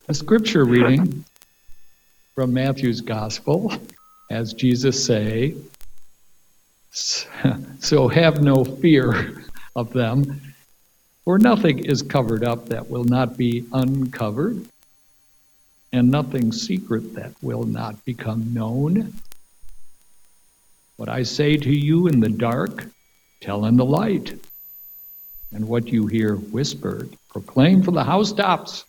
A scripture reading from Matthew's Gospel, as Jesus say, so have no fear of them, for nothing is covered up that will not be uncovered, and nothing secret that will not become known. What I say to you in the dark, tell in the light, and what you hear whispered, proclaim from the housetops.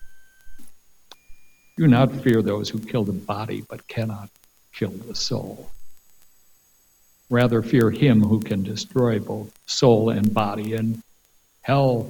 Do not fear those who kill the body, but cannot kill the soul. Rather fear him who can destroy both soul and body in hell.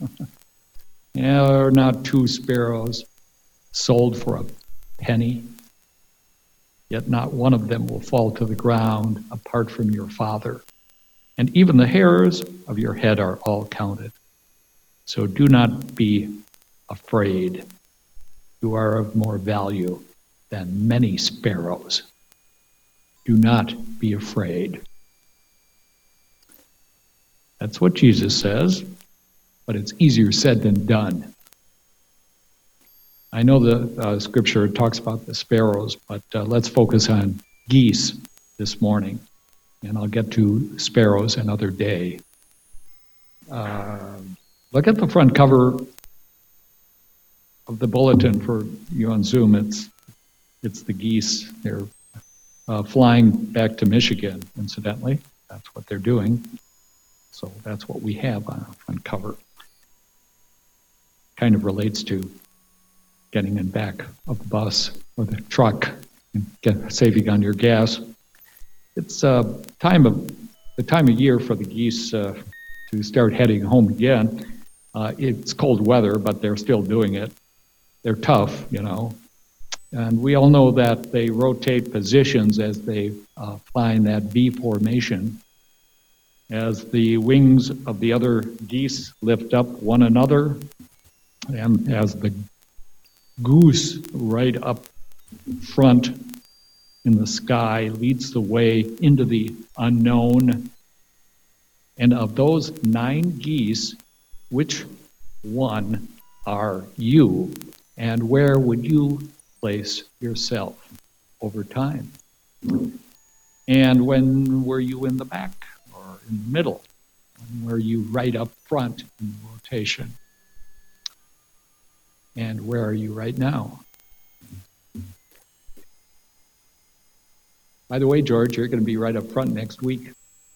Are not 2 sparrows sold for a penny? Yet not one of them will fall to the ground apart from your Father. And even the hairs of your head are all counted. So do not be afraid. You are of more value than many sparrows. Do not be afraid. That's what Jesus says, but it's easier said than done. I know the scripture talks about the sparrows, but let's focus on geese this morning, and I'll get to sparrows another day. Look at the front cover of the bulletin for you on Zoom. It's the geese. They're flying back to Michigan, incidentally. That's what they're doing. So that's what we have on our front cover. Kind of relates to getting in back of the bus or the truck and saving on your gas. It's the time of year for the geese to start heading home again. It's cold weather, but they're still doing it. They're tough, and we all know that they rotate positions as they fly in that V formation. As the wings of the other geese lift up one another, and as the goose right up front in the sky leads the way into the unknown. And of those 9 geese, which one are you? And where would you place yourself over time? And when were you in the back or in the middle? When were you right up front in the rotation? And where are you right now? By the way, George, you're going to be right up front next week.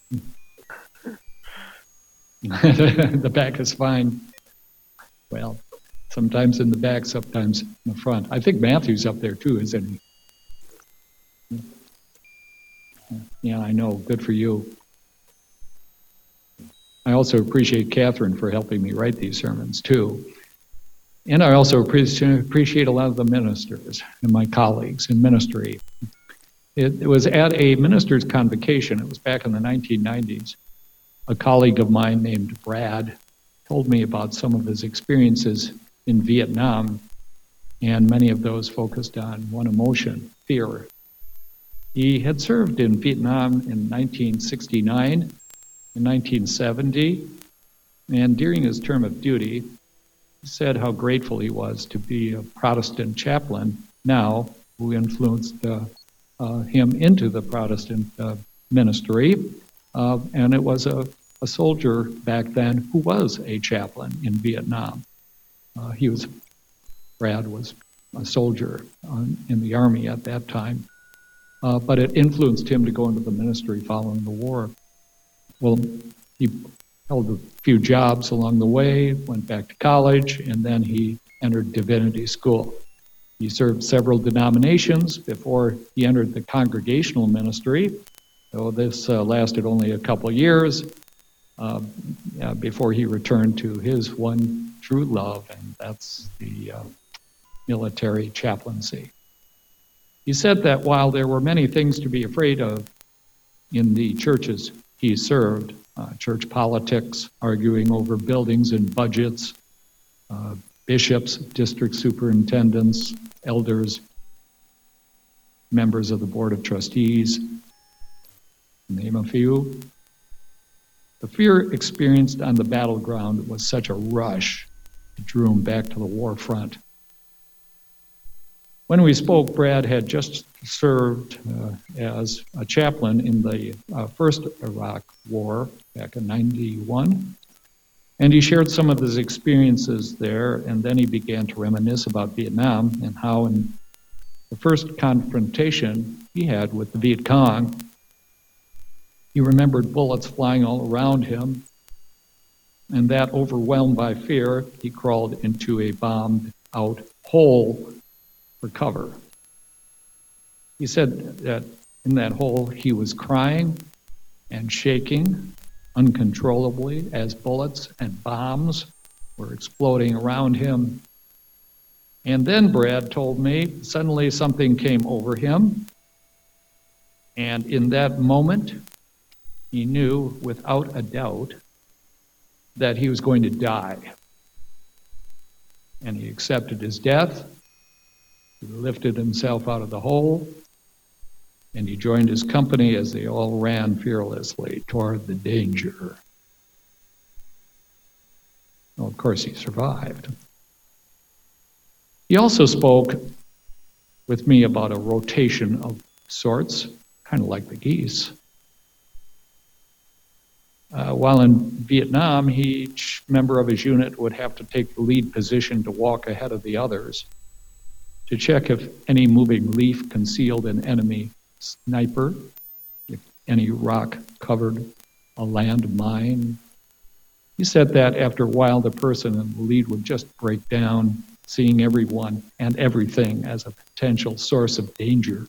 The back is fine. Well, sometimes in the back, sometimes in the front. I think Matthew's up there too, isn't he? Yeah, I know. Good for you. I also appreciate Catherine for helping me write these sermons too. And I also appreciate a lot of the ministers and my colleagues in ministry. It was at a minister's convocation. It was back in the 1990s. A colleague of mine named Brad told me about some of his experiences in Vietnam, and many of those focused on one emotion, fear. He had served in Vietnam in 1969 and 1970, and during his term of duty, he said how grateful he was to be a Protestant chaplain now who influenced him into the Protestant ministry. And it was a soldier back then who was a chaplain in Vietnam. Brad was a soldier in the Army at that time. But it influenced him to go into the ministry following the war. Well, he held a few jobs along the way, went back to college, and then he entered divinity school. He served several denominations before he entered the congregational ministry, though this lasted only a couple years before he returned to his one true love, and that's the military chaplaincy. He said that while there were many things to be afraid of in the churches he served, church politics, arguing over buildings and budgets, bishops, district superintendents, elders, members of the board of trustees, name a few. The fear experienced on the battleground was such a rush, it drew him back to the war front. When we spoke, Brad had just served as a chaplain in the first Iraq War back in '91. And he shared some of his experiences there, and then he began to reminisce about Vietnam and how in the first confrontation he had with the Viet Cong, he remembered bullets flying all around him, and that overwhelmed by fear, he crawled into a bombed-out hole for cover. He said that in that hole he was crying and shaking uncontrollably as bullets and bombs were exploding around him. And then Brad told me suddenly something came over him, and in that moment he knew without a doubt that he was going to die. And he accepted his death, he lifted himself out of the hole, and he joined his company as they all ran fearlessly toward the danger. Well, of course, he survived. He also spoke with me about a rotation of sorts, kind of like the geese. While in Vietnam, each member of his unit would have to take the lead position to walk ahead of the others to check if any moving leaf concealed an enemy sniper, if any rock covered a land mine. He said that after a while, the person in the lead would just break down, seeing everyone and everything as a potential source of danger.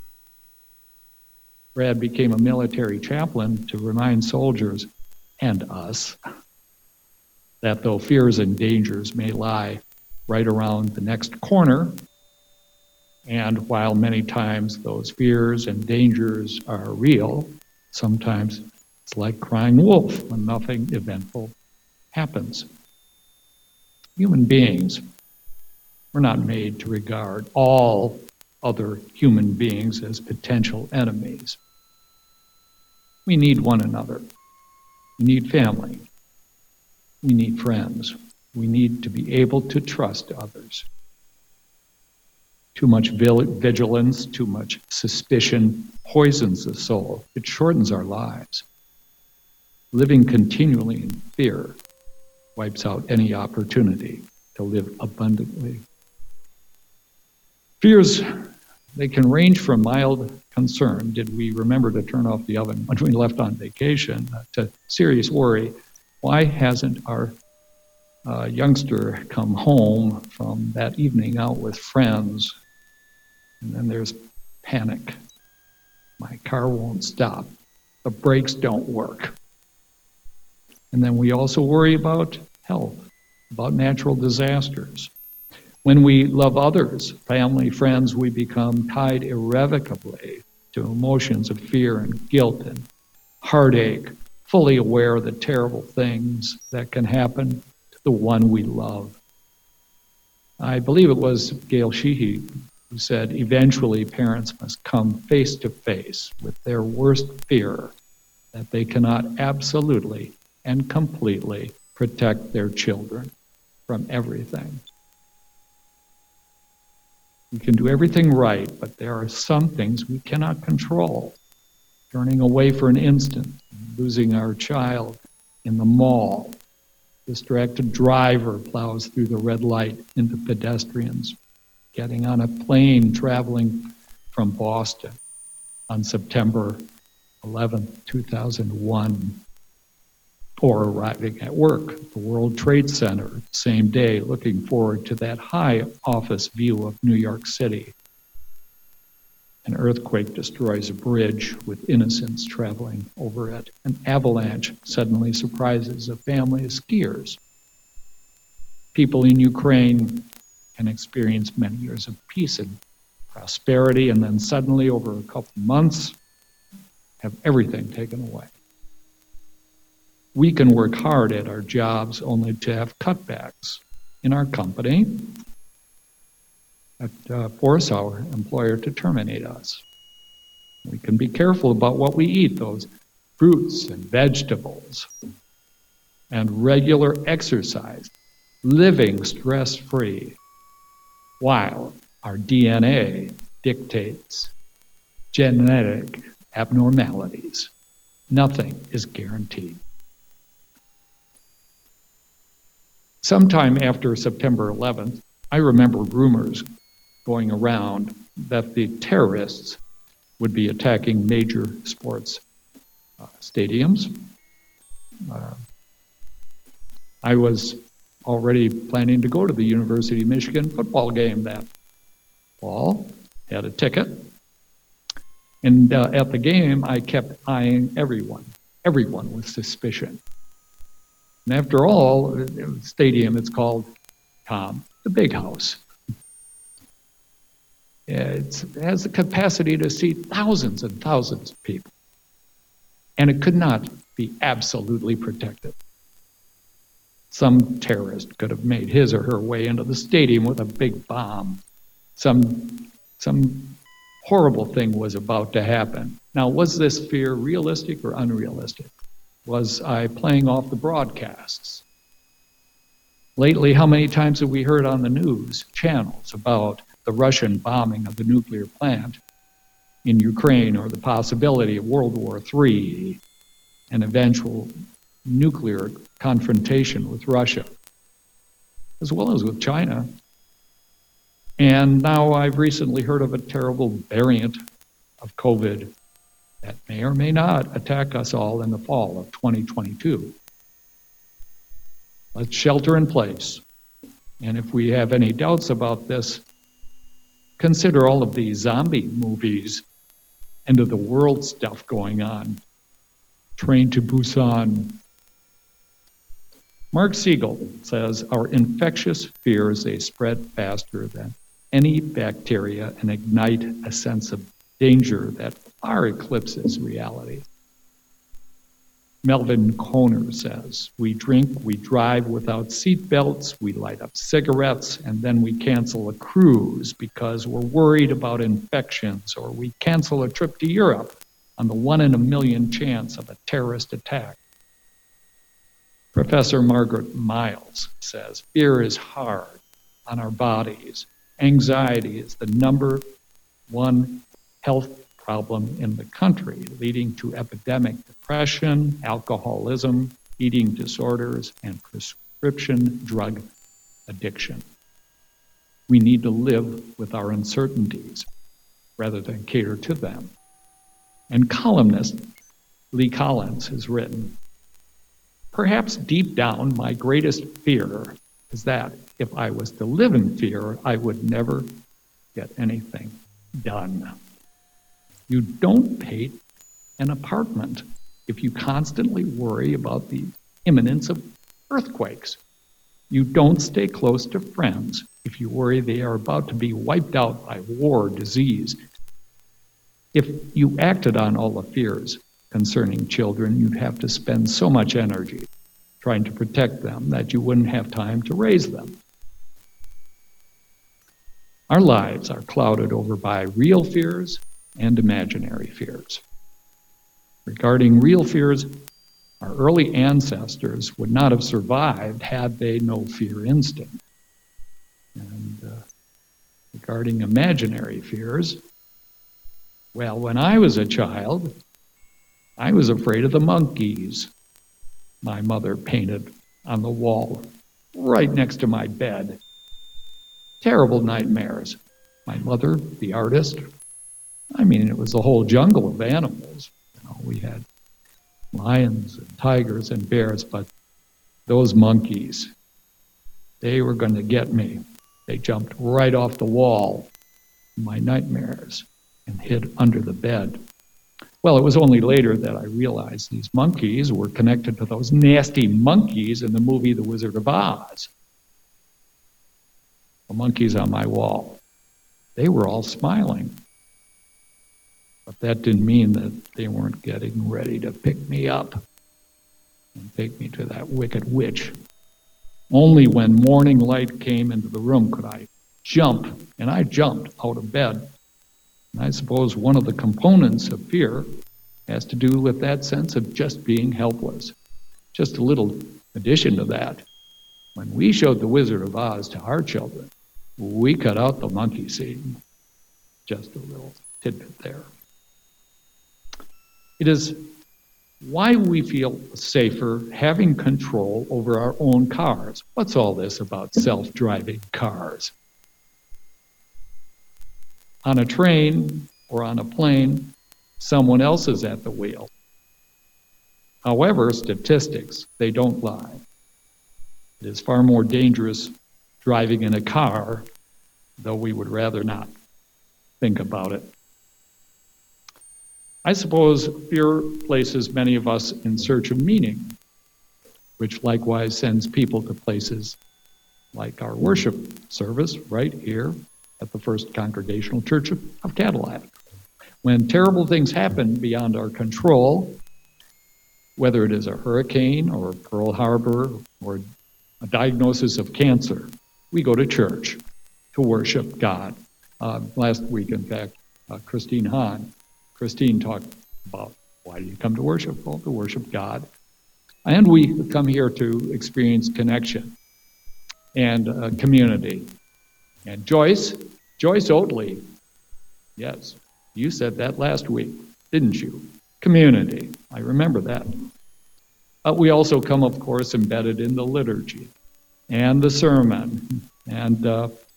Brad became a military chaplain to remind soldiers and us that though fears and dangers may lie right around the next corner, and while many times those fears and dangers are real, sometimes it's like crying wolf when nothing eventful happens. Human beings were not made to regard all other human beings as potential enemies. We need one another. We need family. We need friends. We need to be able to trust others. Too much vigilance, too much suspicion poisons the soul. It shortens our lives. Living continually in fear wipes out any opportunity to live abundantly. Fears, they can range from mild concern, did we remember to turn off the oven when we left on vacation, to serious worry, why hasn't our youngster come home from that evening out with friends? And then there's panic. My car won't stop. The brakes don't work. And then we also worry about health, about natural disasters. When we love others, family, friends, we become tied irrevocably to emotions of fear and guilt and heartache, fully aware of the terrible things that can happen to the one we love. I believe it was Gail Sheehy who said, eventually parents must come face to face with their worst fear, that they cannot absolutely and completely protect their children from everything. We can do everything right, but there are some things we cannot control. Turning away for an instant, losing our child in the mall, distracted driver plows through the red light into pedestrians, getting on a plane traveling from Boston on September 11, 2001, or arriving at work at the World Trade Center the same day, looking forward to that high office view of New York City. An earthquake destroys a bridge with innocents traveling over it. An avalanche suddenly surprises a family of skiers. People in Ukraine can experience many years of peace and prosperity, and then suddenly, over a couple months, have everything taken away. We can work hard at our jobs only to have cutbacks in our company that force our employer to terminate us. We can be careful about what we eat, those fruits and vegetables, and regular exercise, living stress-free, while Our DNA dictates genetic abnormalities. Nothing is guaranteed. Sometime after September 11th, I remember rumors going around that the terrorists would be attacking major sports stadiums. I was already planning to go to the University of Michigan football game that fall, had a ticket. And at the game, I kept eyeing everyone with suspicion. And after all, the stadium, it's called, Tom, the Big House. It has the capacity to seat thousands and thousands of people. And it could not be absolutely protected. Some terrorist could have made his or her way into the stadium with a big bomb. Some horrible thing was about to happen. Now, was this fear realistic or unrealistic? Was I playing off the broadcasts? Lately, how many times have we heard on the news channels about the Russian bombing of the nuclear plant in Ukraine, or the possibility of World War III, an eventual nuclear confrontation with Russia, as well as with China? And now I've recently heard of a terrible variant of COVID that may or may not attack us all in the fall of 2022. Let's shelter in place. And if we have any doubts about this, consider all of these zombie movies, end of the world stuff going on. Train to Busan. Mark Siegel says, our infectious fears, they spread faster than any bacteria and ignite a sense of danger that far eclipses reality. Melvin Kohner says, we drink, we drive without seat belts, we light up cigarettes, and then we cancel a cruise because we're worried about infections, or we cancel a trip to Europe on the 1 in a million chance of a terrorist attack. Professor Margaret Miles says, fear is hard on our bodies. Anxiety is the number one health problem in the country, leading to epidemic depression, alcoholism, eating disorders, and prescription drug addiction. We need to live with our uncertainties rather than cater to them. And columnist Lee Collins has written, perhaps deep down, my greatest fear is that if I was to live in fear, I would never get anything done. You don't pay an apartment if you constantly worry about the imminence of earthquakes. You don't stay close to friends if you worry they are about to be wiped out by war or disease. If you acted on all the fears concerning children, you'd have to spend so much energy trying to protect them that you wouldn't have time to raise them. Our lives are clouded over by real fears and imaginary fears. Regarding real fears, our early ancestors would not have survived had they no fear instinct. And regarding imaginary fears, well, when I was a child, I was afraid of the monkeys my mother painted on the wall right next to my bed. Terrible nightmares. My mother, the artist, it was a whole jungle of animals. We had lions and tigers and bears, but those monkeys, they were going to get me. They jumped right off the wall in my nightmares and hid under the bed. Well, it was only later that I realized these monkeys were connected to those nasty monkeys in the movie The Wizard of Oz. The monkeys on my wall, they were all smiling. But that didn't mean that they weren't getting ready to pick me up and take me to that wicked witch. Only when morning light came into the room could I jump, and I jumped out of bed. And I suppose one of the components of fear has to do with that sense of just being helpless. Just a little addition to that. When we showed The Wizard of Oz to our children, we cut out the monkey scene. Just a little tidbit there. It is why we feel safer having control over our own cars. What's all this about self-driving cars? On a train or on a plane, someone else is at the wheel. However, statistics, they don't lie. It is far more dangerous driving in a car, though we would rather not think about it. I suppose fear places many of us in search of meaning, which likewise sends people to places like our worship service right here at the First Congregational Church of Cadillac. When terrible things happen beyond our control, whether it is a hurricane or Pearl Harbor or a diagnosis of cancer, we go to church to worship God. Last week, in fact, Christine talked about why do you come to worship? Well, to worship God. And we come here to experience connection and community. And Joyce Oatley, yes, you said that last week, didn't you? Community, I remember that. But we also come, of course, embedded in the liturgy and the sermon. And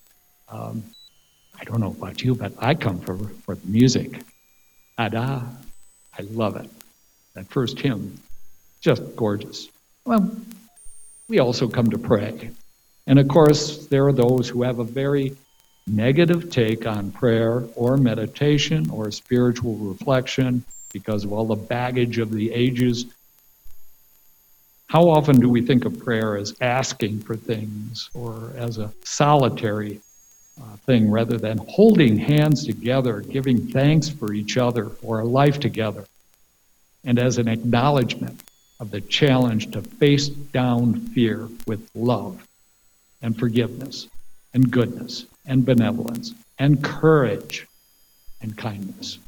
I don't know about you, but I come for the music. Ada, I love it. That first hymn, just gorgeous. Well, we also come to pray. And of course, there are those who have a very negative take on prayer or meditation or spiritual reflection because of all the baggage of the ages. How often do we think of prayer as asking for things or as a solitary thing rather than holding hands together, giving thanks for each other or our life together, and as an acknowledgement of the challenge to face down fear with love and forgiveness and goodness and benevolence and courage and kindness.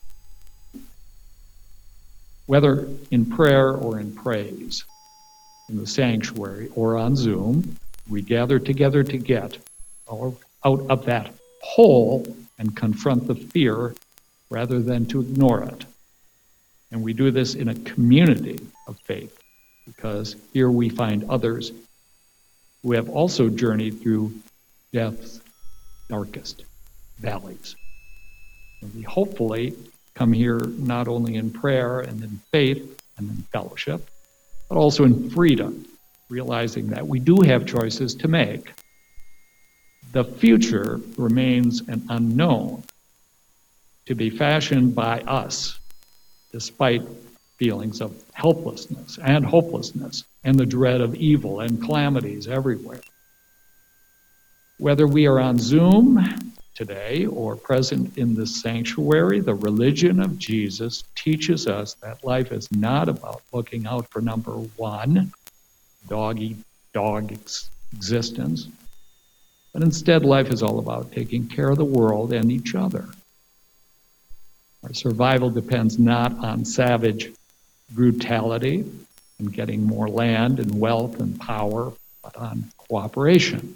Whether in prayer or in praise, in the sanctuary or on Zoom, we gather together to get out of that hole and confront the fear rather than to ignore it. And we do this in a community of faith because here we find others who have also journeyed through death's darkest valleys. And we hopefully come here not only in prayer and in faith and in fellowship, but also in freedom, realizing that we do have choices to make. The future remains an unknown, to be fashioned by us, despite feelings of helplessness and hopelessness and the dread of evil and calamities everywhere. Whether we are on Zoom today or present in this sanctuary, the religion of Jesus teaches us that life is not about looking out for number one, dog-eat-dog existence, but instead life is all about taking care of the world and each other. Our survival depends not on savage brutality and getting more land and wealth and power, but on cooperation.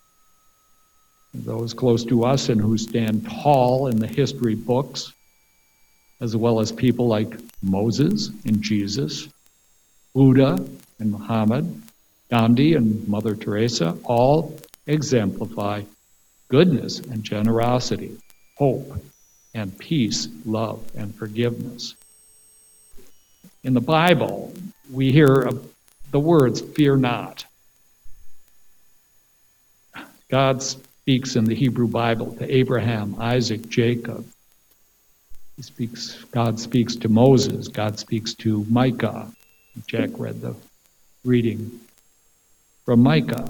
Those close to us and who stand tall in the history books, as well as people like Moses and Jesus, Buddha and Muhammad, Gandhi and Mother Teresa, all exemplify goodness and generosity, hope and peace, love and forgiveness. In the Bible, we hear the words, fear not. God speaks in the Hebrew Bible to Abraham, Isaac, Jacob. God speaks to Moses. God speaks to Micah. Jack read the reading from Micah.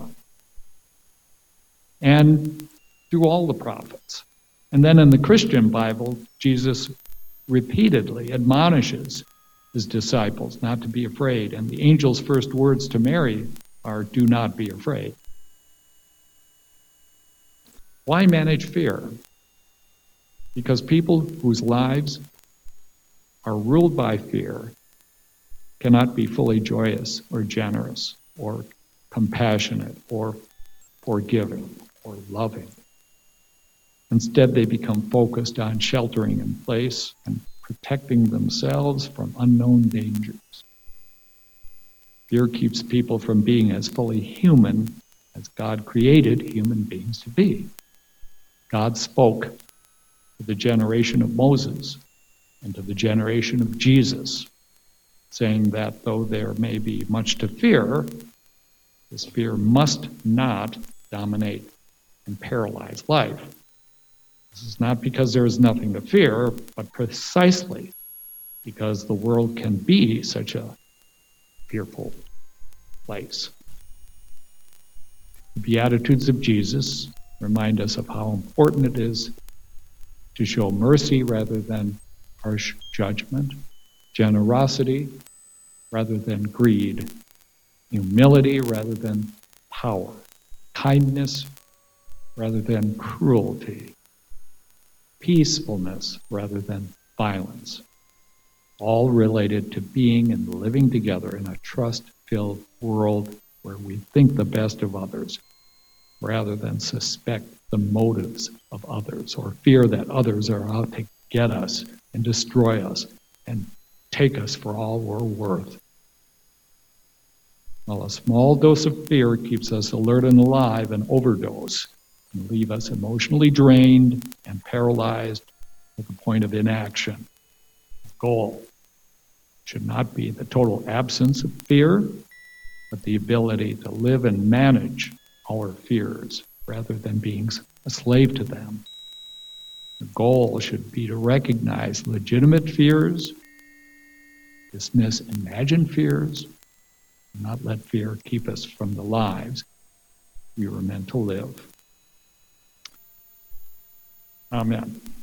And through all the prophets. And then in the Christian Bible, Jesus repeatedly admonishes his disciples not to be afraid. And the angel's first words to Mary are, do not be afraid. Why manage fear? Because people whose lives are ruled by fear cannot be fully joyous or generous or compassionate or forgiving. or loving. Instead, they become focused on sheltering in place and protecting themselves from unknown dangers. Fear keeps people from being as fully human as God created human beings to be. God spoke to the generation of Moses and to the generation of Jesus, saying that though there may be much to fear, this fear must not dominate and paralyze life. This is not because there is nothing to fear, but precisely because the world can be such a fearful place. The Beatitudes of Jesus remind us of how important it is to show mercy rather than harsh judgment, generosity rather than greed, humility rather than power, kindness rather than cruelty, peacefulness rather than violence, all related to being and living together in a trust-filled world where we think the best of others rather than suspect the motives of others or fear that others are out to get us and destroy us and take us for all we're worth. While a small dose of fear keeps us alert and alive, an overdose can leave us emotionally drained and paralyzed to the point of inaction. The goal should not be the total absence of fear, but the ability to live and manage our fears rather than being a slave to them. The goal should be to recognize legitimate fears, dismiss imagined fears, and not let fear keep us from the lives we were meant to live. Amen.